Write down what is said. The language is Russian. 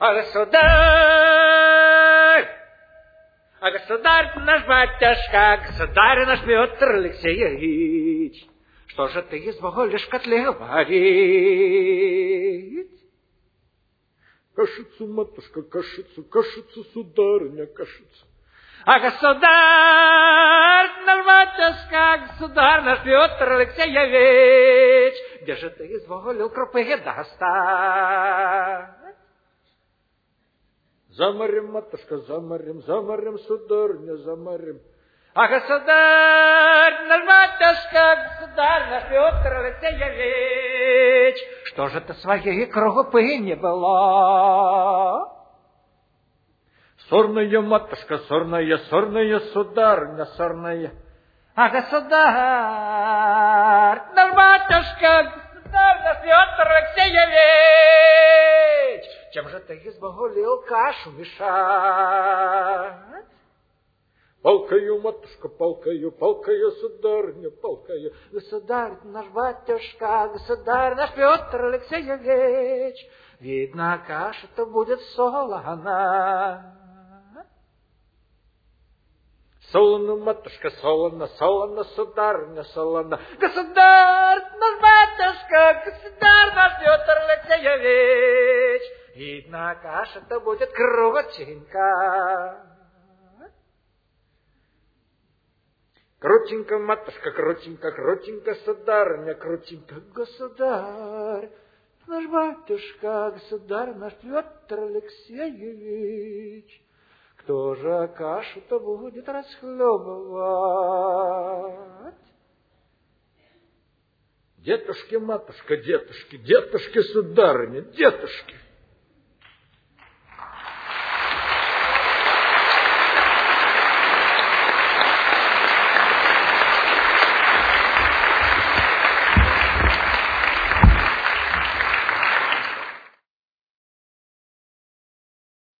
государь наш батюшка, государь наш Петр Алексеевич, что же ты изволишь в котле варить? Кашицу, матушка, кашицу, сударыня, кашицу. Государь наш батюшка, государь наш Петр Алексеевич, где же ты изволил крупы достать? За морем, матушка, за морем, сударыня, за морем. Государь наш батюшка, государь наш Петр Алексеевич, что же ты своей крупы не было? Сорная, матушка, сорная, сударыня, сорная. Государь наш батюшка, государь наш Петр Алексеевич, чем же ты изволил кашу мешать? Палкою, матушка, палкою, сударыня, палкою. Государь наш батюшка, государь наш Петр Алексеевич, видно, каша-то будет солона. Солоно, матушка, солоно, сударыня, солоно. Государь наш батюшка, государь наш Петр Алексеевич, видно, каша-то будет крутенька. Крутенько, матушка, крутенько, сударыня, крутенько. Государь наш батюшка, государь наш Петр Алексеевич, кто же кашу-то будет расхлебывать? Детушки, матушка, детушки, сударыня, детушки.